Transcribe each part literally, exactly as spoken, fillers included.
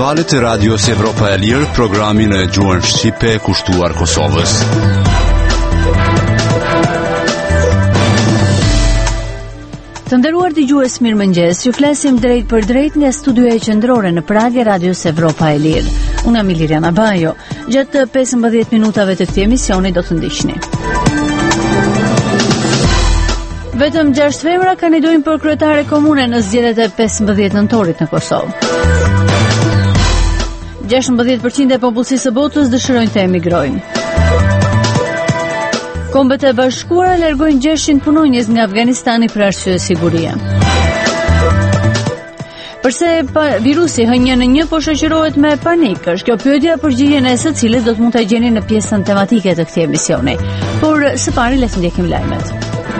valët e Radios Evropa e Lirë, programin e gjuhën shqipe kushtuar Kosovës. Të nderuar dëgjues, mirëmëngjes. Ju flasim drejt për drejt nga studioja qendrore në Prag e Radios Evropa e Lirë. Unë jam Iliriana Bajo. Gjatë pesëmbëdhjetë minutave të këtij emisioni do të ndiqni. Vetëm gjashtë femra kandidojnë për kryetare komune në zgjedhjet e pesëmbëdhjetë nëntorit në Kosovë. gjashtëmbëdhjetë përqind e popullsisë së botës dëshirojnë të emigrojnë. Kombet e Bashkuara largojnë gjashtëqind punonjës nga Afganistani për arsye sigurie. Përse pa, virusi H një N një po shoqërohet me panik, është kjo pyetja përgjigjen e së cilës do të mund ta gjeni në pjesën tematike të këtij emisioni. Por së pari le të ndjekim lajmet.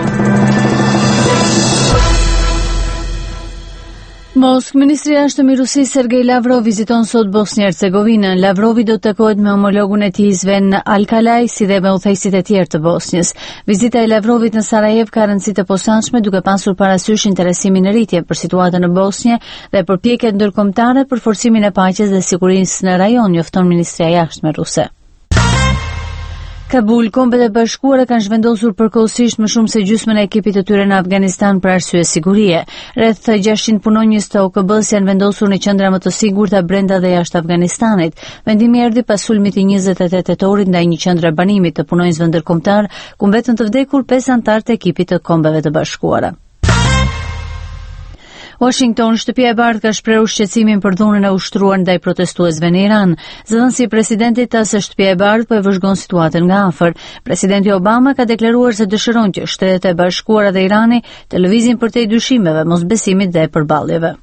Moskë, Ministri i Jashtëm i Rusisë Sergej Lavrov viziton sot Bosnjë-Hercegovinën. Lavrovi do të takohet me homologun e tij Sven Alkalaj, si dhe me udhëheqësit e tjerë të Bosnjës. Vizita e Lavrovit në Sarajev ka rëndësi të posaçme, duke pasur parasysh interesimin në rritje për situatën në Bosnjë dhe përpjekjet ndërkombëtare për forcimin e paqes dhe sigurisë në rajon, njofton Ministria e Jashtme ruse. Kabul, Kombet e Bashkuara kanë zhvendosur përkohësisht më shumë se gjysmën e ekipit të tyre në Afganistan për arsye sigurie. Rreth gjashtëqind punonjës të O K B-s janë vendosur në qendra më të sigurta brenda dhe jashtë Afganistanit. Vendimi erdhi pas sulmit i njëzet e tetë tetorit ndaj një qendre banimit të punonjësve ndërkombëtar, ku mbetën të vdekur pesë anëtar të ekipit të Kombeve të Bashkuara. Washington, Shtëpia e Bardhë ka shprehur shqetësimin për dhunën e ushtruar ndaj protestuesve në Iran. Zëdhënësi i presidentit tha se Shtëpia e Bardhë po e vëzhgon situatën nga afër. Presidenti Obama ka deklaruar se dëshiron që Shtetet e Bashkuara dhe Irani të lëvizin përtej dyshimeve, mosbesimit dhe përballjeve.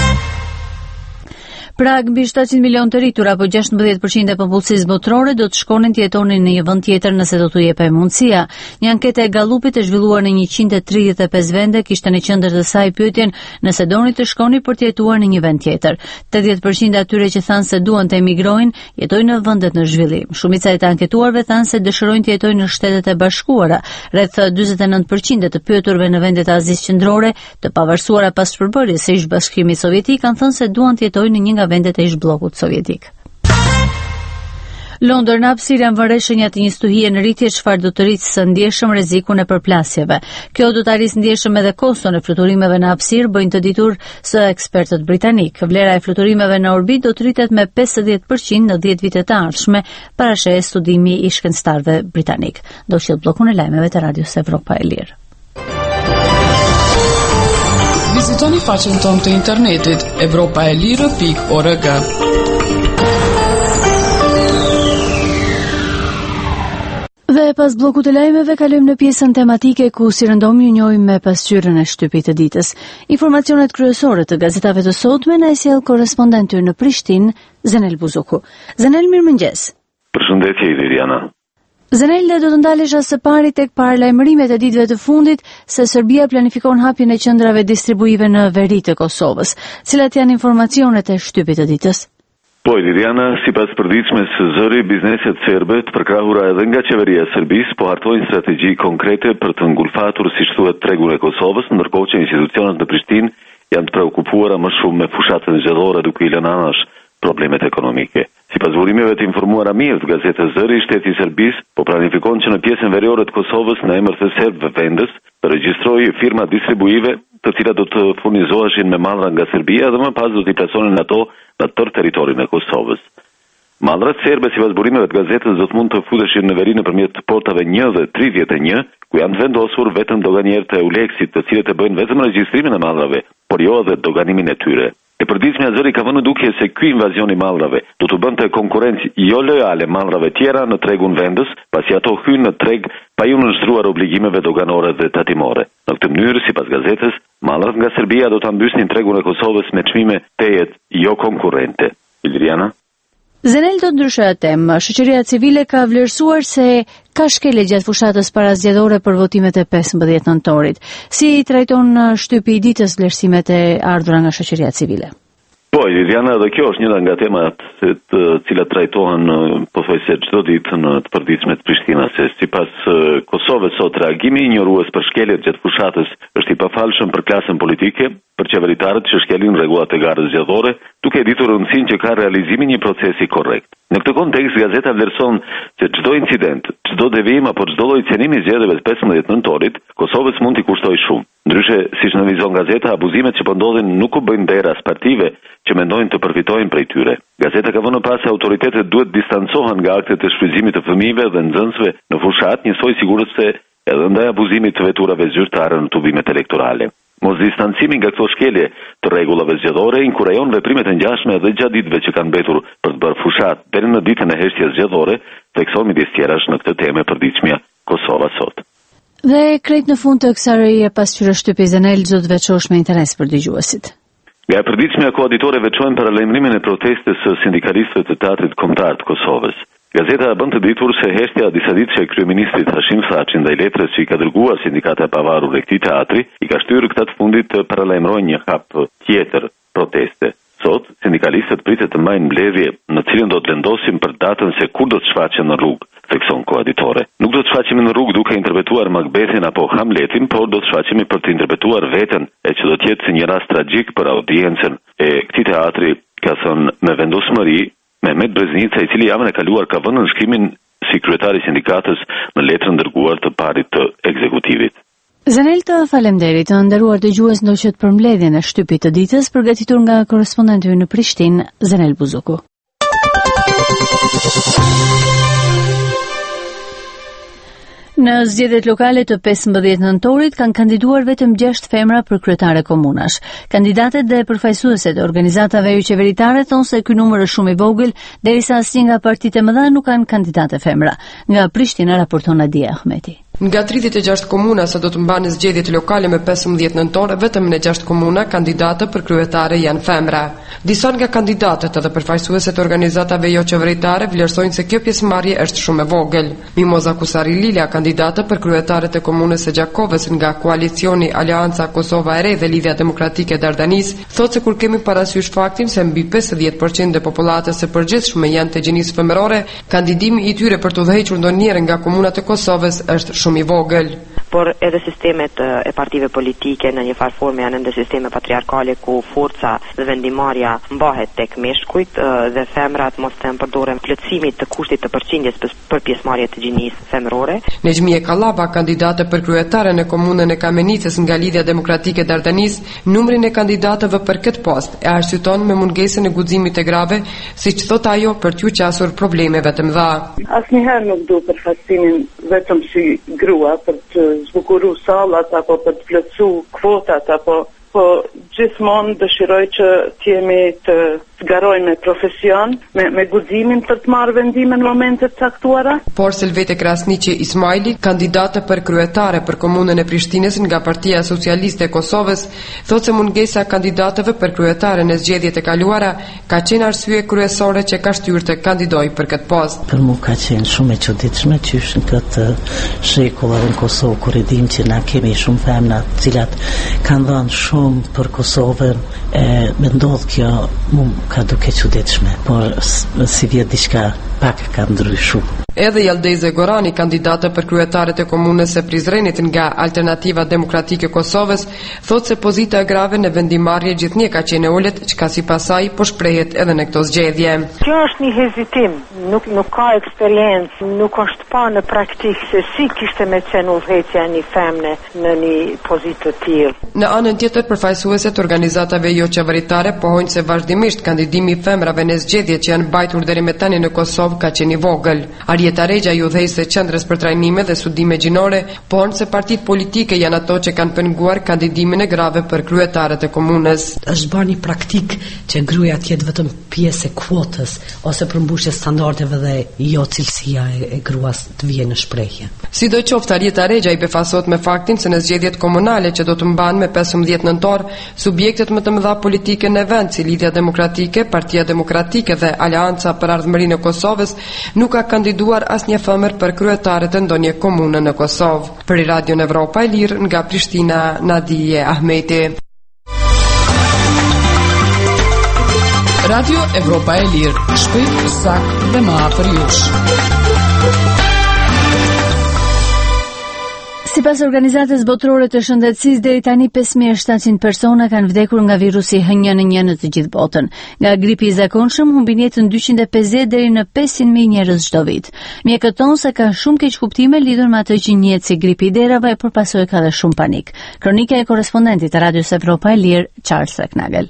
Prag, mbi shtatëqind milion të rritur apo gjashtëmbëdhjetë përqind e popullsisë botërore do të shkonin të jetonin në një vend tjetër nëse do t'u jepej mundësia. Një anketë e Gallupit e zhvilluar në njëqind e tridhjetë e pesë vende kishte në qendër të saj pyetjen nëse doni të shkoni për të jetuar në një vend tjetër. tetëdhjetë përqind e atyre që thanë se duan të emigrojnë, jetojnë në vendet në zhvillim. Shumica e të anketuarve thanë se dëshirojnë të jetojnë në Shtetet e Bashkuara. Rreth dyzet e nëntë përqind të pyeturve në vendet e Azisë Qendrore, të pavarësuara pas përbërjes së ish-bashkimit sovjetik, kanë thënë se duan të jetojnë në një nga vendet e ish-bllokut sovjetik. Londër, në hapësirë janë vënë shenja të një stuhie në rritje, çfarë do të rrisë së ndjeshëm rrezikun e përplasjeve. Kjo do të arrisë ndjeshëm edhe koston e fluturimeve në hapësirë, bëjnë të ditur së ekspertët britanik. Vlera e fluturimeve në orbit do të rritet me pesëdhjetë përqind në dhjetë vitet të ardhshme, parasheh studimi i shkencëtarëve britanik. Do të bllokun e lajmeve të Radios Evropa e Lirë. Vizitoni faqen tonë të internetit evropaelire pikë org. Dhe pas bllokut të lajmeve kalojmë në pjesën tematike ku si rëndom ju njohim me pasqyrën e shtypit të ditës. Informacionet kryesore të gazetave të sotme na e sjell korrespondenti në Prishtinë, Zenel Buzuku. Zenel, mirëmëngjes. Përshëndetje Iliriana. Zenel, do të ndalesha së pari tek paralajmërimet e ditëve të fundit se Serbia planifikon hapjen e qendrave distribuive në veri të Kosovës. Cilat janë informacionet e shtypit të ditës? Po, Iliriana, sipas përditshmes së zëri, bizneset serbe të përkrahura edhe nga qeveria e Serbisë po hartojnë strategji konkrete për të ngulfatur, siç thuhet, tregun e Kosovës, ndërkohë që institucionet në Prishtinë janë të preokupuara më shumë me fushatën zgjedhore duke i lënë anash problemet ekonomike. Sipas burimeve të informuara mirë të gazetës Zëri, shteti i Serbisë po planifikon që në pjesën veriore të Kosovës në emër të serbëve vendës të regjistrojë firma distribuive, të cilat do të furnizoheshin me mallra nga Serbia dhe më pas do t'i plasonin ato në tërë territorin e Kosovës. Mallrat serbe, sipas burimeve të gazetës, do të mund të futeshin në veri nëpërmjet portave një dhe tridhjetë e një, ku janë vendosur vetëm doganierët e Uleksit, të cilët e bëjnë vetëm regjistrimin e mallrave, por jo edhe doganimin e tyre. E përditshmja Zëri ka vënë dukje se ky invazion i mallrave do të bënte konkurrencë jo lojale mallrave tjera në tregun vendës, pasi ato hynë në treg pa ju nënshtruar obligimeve doganore dhe tatimore. Në këtë mënyrë, sipas gazetës, mallrat nga Serbia do ta mbysnin tregun e Kosovës me çmime tejet jo konkurrente. Iliriana? Zenel, do ndryshojë temë. Shoqëria civile ka vlerësuar se ka shkele gjatë fushatës parazgjedhore për votimet e pesëmbëdhjetë nëntorit. Si i trajton shtypi i ditës vlerësimet e ardhura nga shoqëria civile? Po, Iliriana, dhe kjo është njëra nga temat të cilat trajtohen pothuajse çdo ditë në të përditshme të Prishtinës, se sipas Kosovës sot reagimi i injorues për shkeljet gjatë fushatës është i pafalshëm për klasën politike, për qeveritarët që shkelin rregullat e garës zgjedhore, duke ditur rëndësinë që ka realizimi një procesi korrekt. Në këtë kontekst, gazeta vlerëson se çdo incident, çdo devijim apo çdo lloj cënimi i zgjedhjeve të pesëmbëdhjetë nëntorit, Kosovës mund t'i kushtoj shumë. Ndryshe, siç në vizon gazeta, abuzimet që po ndodhin nuk u bëjnë der as partive që mendojnë të përfitojnë prej tyre. Gazeta ka vënë pas se autoritetet duhet distancohen nga aktet e shfrytëzimit të fëmijëve dhe nxënësve në fushat, njësoj sigurisht se edhe ndaj abuzimit të veturave zyrtare në tubimet elektorale. Mos distancimi nga këto shkelje të rregullave zgjedhore inkurajon veprimet e ngjashme edhe gjatë ditëve që kanë mbetur për të bërë fushat deri në ditën e heshtjes zgjedhore, thekson midis tjerash në këtë temë e përditshmja Kosova sot. Dhe krejt në fund të kësaj reje pasqyrë shtypi Zenel do të veçosh me interes për dëgjuesit. Nga e përditshmja koaditore veçojnë paralajmërimin e protestës së sindikalistëve të teatrit kombëtar të Kosovës. Gazeta bën të ditur se heshtja disa ditë që kryeministrit Hashim Thaçi ndaj letrës që i ka dërguar sindikata e pavarur e këtij teatri, i ka shtyrë këta të fundit të paralajmërojnë një hap tjetër proteste. Sot, sindikalistët pritet të marrin mbledhje në cilën do të vendosin për datën se kur do të shfaqen në rrugë, thekson koaditore. Nuk do të shfaqemi në rrugë duke interpretuar Macbethin apo Hamletin, por do të shfaqemi për të interpretuar veten, e që do të jetë si një rast tragjik për audiencën e këtij teatri, ka thënë me vendosmëri Mehmet Breznica, i cili javën e kaluar ka vënë nënshkrimin si kryetari i sindikatës në letrën dërguar të parit të ekzekutivit. Zenel, të faleminderit, të nderuar dëgjues, ndoqët për mbledhjen e shtypit të ditës, përgatitur nga korrespondenti ynë në Prishtinë, Zenel Buzuku. Në zgjedhjet lokale të pesëmbëdhjetë nëntorit kanë kandiduar vetëm gjashtë femra për kryetare komunash. Kandidatet dhe përfaqësuesit e organizatave jo qeveritare thonë se ky numër është shumë i vogël, derisa asnjë nga partitë e mëdha nuk kanë kandidate femra. Nga Prishtina raporton Nadia Ahmeti. Nga tridhjetë e gjashtë komuna sa do të mbanë zgjedhjet lokale me pesëmbëdhjetë nëntor, vetëm në gjashtë komuna kandidate për kryetare janë femra. Disa nga kandidatët edhe përfaqësuesit e organizatave jo qeveritare vlerësojnë se kjo pjesëmarrje është shumë e vogël. Mimoza Kusari Lila, kandidate për kryetaret e komunës së Gjakovës nga koalicioni Aleanca Kosova e Re dhe Lidhja Demokratike e Dardanis, thotë se kur kemi parasysh faktin se mbi pesëdhjetë përqind e popullatës së përgjithshme janë të gjinisë femërore, kandidimi i tyre për të udhëhequr ndonjëherë nga komunat e Kosovës është shumë i vogël. Por edhe sistemet e partive politike në një farë forme janë ende sisteme patriarkale ku forca dhe vendimarrja mbahet tek meshkujt dhe femrat mos të përdoren plotësimit të kushtit të përqindjes për pjesëmarrje të gjinisë femërore. Nexhmie Kallaba, kandidate për kryetare në komunën e Kamenicës nga Lidhja Demokratike Dardanis, numrin e kandidatëve për këtë post e arsyeton me mungesën e guximit të grave, siç thot ajo, për t'u qasur problemeve të mëdha. Asnjëherë nuk do përfaqësimin vetëm si grua për të zbukuru sallat apo për të plotësu kvotat apo po gjithmonë dëshiroj që t'jemi të zgarojmë me profesion, me, me guximin për të marrë vendime në momentet caktuara. Por Selvete Krasniqi Ismaili, kandidate për kryetare për komunën e Prishtinës nga Partia Socialiste e Kosovës, thotë se mungesa e kandidatëve për kryetare në zgjedhjet e kaluara ka qenë arsye kryesore që ka shtyrë të kandidojë për këtë post. Për mua ka qenë shumë e çuditshme qysh në këtë shekull në Kosovë, kur e dim që na kemi shumë femra të cilat kanë dhënë shumë për Kosovën, e më ndodh kjo mu ka duke çuditshme, por si vjet diçka pak ka ndryshuar. Edhe Jaldeze Gorani, kandidate për kryetaret e komunës së Prizrenit nga Alternativa Demokratike e Kosovës, thotë se pozita e grave në vendimarrje gjithnjë ka qenë e ulët, çka sipas saj po shprehet edhe në këto zgjedhje. Kjo është një hezitim, nuk nuk ka eksperiencë, nuk është pa në praktikë se si kishte me qenë udhëheqja një femne në një pozitë të tillë. Në anën tjetër, përfaqësuesit e organizatave jo qeveritare pohojnë se vazhdimisht kandidimi i femrave në zgjedhjet që janë mbajtur deri më tani në Kosovë ka qenë i vogël. Arjeta Regja, udhëheqëse e Qendrës për trajnime dhe studime gjinore, pohon se partitë politike janë ato që kanë penguar kandidimin e grave për kryetaret e komunës. Është bërë një praktik që gruaja të jetë vetëm pjesë e kuotës ose përmbushje standardeve dhe jo cilësia e, e gruas të vijë në shprehje. Sidoqoftë, Arjeta Regja i befasohet me faktin se në zgjedhjet komunale që do të mbahen me pesëmbëdhjetë nëntor, subjektet më të mëdha politike në vend, si Lidhja Demokratike, Partia Demokratike dhe Aleanca për Ardhmërinë e Kosovës, nuk ka kandiduar asnjë femër për kryetare të ndonjë komune në Kosovë. Për Radion Evropa e Lirë nga Prishtina, Nadia Ahmeti. Radio Evropa e Lirë, shpejt, sakt dhe më afër jush. Sipas organizatës botërore të shëndetësisë, deri tani pesë mijë e shtatëqind persona kanë vdekur nga virusi H një N një në të gjithë botën. Nga gripi i zakonshëm humbin jetën dyqind e pesëdhjetë deri në pesëqind mijë njerëz çdo vit. Mjekët tonë se ka shumë keq kuptime lidhur me atë që njihet si gripi i derave, por pasojë ka dhe shumë panik. Kronika e korrespondentit të Radios Evropa e Lirë, Charles Reknagel.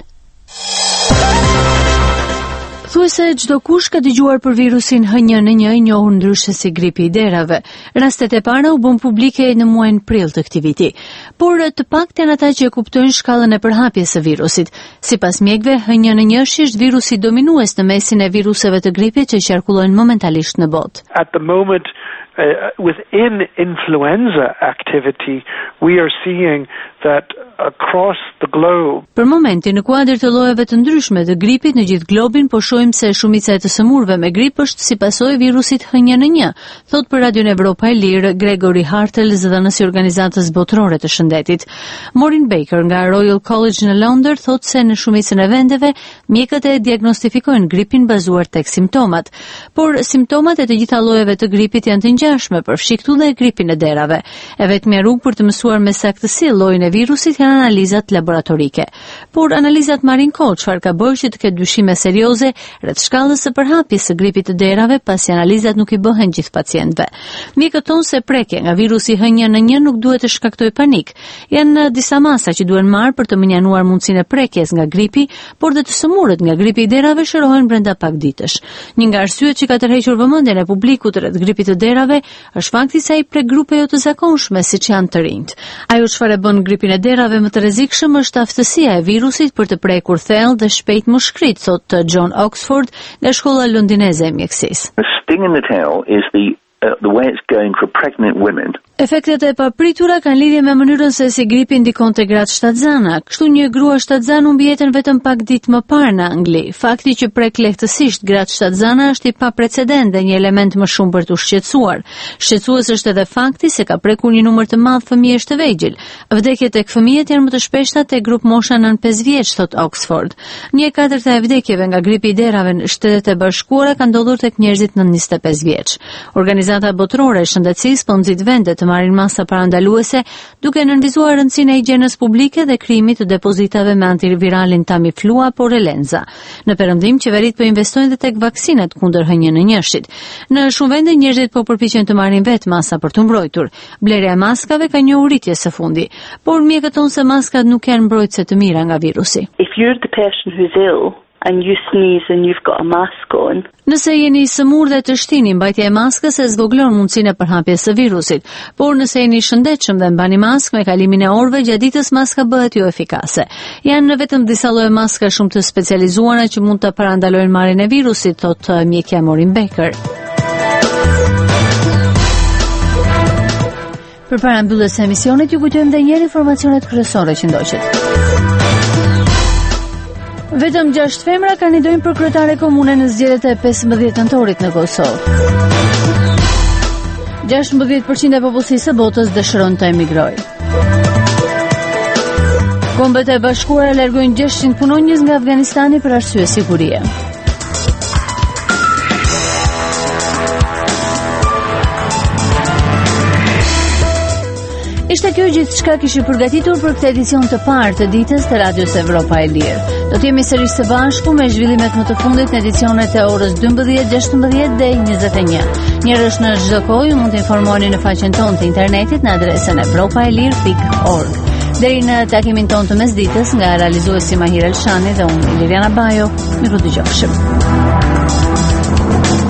Thuajse çdo kush ka dëgjuar për virusin H një N një, i njohur ndryshe si gripi i derave. Rastet e para u bën publike në muajin prill të këtij viti, por të paktën ata që kuptojnë shkallën e përhapjes së virusit. Sipas mjekëve, H një N një është virusi dominues në mesin e viruseve të gripit që qarkullojnë momentalisht në botë. At the moment, uh, within influenza activity, we are seeing that across the globe. Për momentin, në kuadër të llojeve të ndryshme të gripit në gjithë globin, po shohim se shumica e të sëmurëve me grip është si pasojë e virusit H një N një, thot për Radion Evropa e Lirë Gregory Hartel, zëdhënësi i organizatës botërore të shëndetit. Maureen Baker nga Royal College në Londër thot se në shumicën e vendeve mjekët e diagnostifikojnë gripin bazuar tek simptomat, por simptomat e të gjitha llojeve të gripit janë të ngjashme, përfshi këtu dhe gripin e derave. E vetmja rrugë për të mësuar me saktësi llojin e virusit janë analizat laboratorike. Por analizat marrin kohë, çfarë ka bërë që të ketë dyshime serioze rreth shkallës së përhapjes së gripit të derave, pasi analizat nuk i bëhen gjithë pacientëve. Mjekët thonë se prekja nga virusi H një N një nuk duhet të shkaktojë panik. Janë disa masa që duhen marrë për të menjanuar mundësinë e prekjes nga gripi, por dhe të sëmurët nga gripi i derave shërohen brenda pak ditësh. Një nga arsyet që ka tërhequr vëmendjen e publikut rreth gripit të derave është fakti se ai prek grupe jo të zakonshme, siç janë të rinjt. Ajo çfarë bën gripin e derave më të rrezikshëm është aftësia e virusit për të prekur thellë dhe shpejt mushkrit, thot John Oxford nga shkolla londineze e mjekësisë. The sting in the tail is the uh, the way it's going for pregnant women. Efektet e papritura kanë lidhje me mënyrën se si gripi ndikon te gratë shtatzana. Kështu një grua shtatzane humbi jetën vetëm pak ditë më parë në Angli. Fakti që prek lehtësisht gratë shtatzana është i paprecedent dhe një element më shumë për të shqetësuar. Shqetësues është edhe fakti se ka prekur një numër të madh fëmijësh të vegjël. Vdekjet tek fëmijët janë më të shpeshta tek grup mosha nën pesë vjeç, thot Oxford. Një e katërta e vdekjeve nga gripi i derave në Shtetet e Bashkuara ka ndodhur tek njerëzit nën njëzet e pesë vjeç. Organizata botërore e shëndetësisë po nxit vende të marrin masa parandaluese, duke nënvizuar rëndësinë e higjienës publike dhe krijimit të depozitave me antiviralin Tamiflu apo Relenza. Në perëndim, qeveritë po investojnë edhe tek vaksinat kundër H një N një-shit. Në shumë vende njerëzit po përpiqen të marrin vetë masa për të mbrojtur. Blerja e maskave ka një rritje së fundi, por mjekët thonë se maskat nuk janë mbrojtëse të mira nga virusi. If you're the person who's ill and you sneeze and you've got a mask on. Nëse jeni i sëmurë dhe të shtini, mbajtja e maskës e zvoglon mundësinë e përhapjes së virusit, por nëse jeni i shëndetshëm dhe mbani maskë, me kalimin e orëve gjatë ditës maska bëhet jo efikase. Janë vetëm disa lloje maska shumë të specializuara që mund të parandalojnë marrjen e virusit, thot mjekja Maureen Baker. Përpara mbylljes së emisionit, ju kujtojmë edhe një herë informacionet kryesore që ndoqet. Vetëm gjashtë femra kandidojnë për kryetare komune në zgjedhjet e pesëmbëdhjetë nëntorit në Kosovë. gjashtëmbëdhjetë përqind e popullsisë së botës dëshiron të emigrojë. Kombet e Bashkuara largojnë gjashtëqind punonjës nga Afganistani për arsye sigurie. Ishte kjo gjithçka kishte përgatitur për këtë edicion të parë të ditës të Radios Evropa e Lirë. Do të jemi sërish së bashku me zhvillimet më të fundit në edicionet e orës dymbëdhjetë, gjashtëmbëdhjetë dhe njëzet e një. Njërësh në çdo kohë ju mund të informoheni në faqen tonë të internetit në adresën evropaelir pikë org. Deri në takimin tonë të mesditës nga realizuesi Mahir Elshani dhe unë Liliana Bajo, miru dëgjofshim.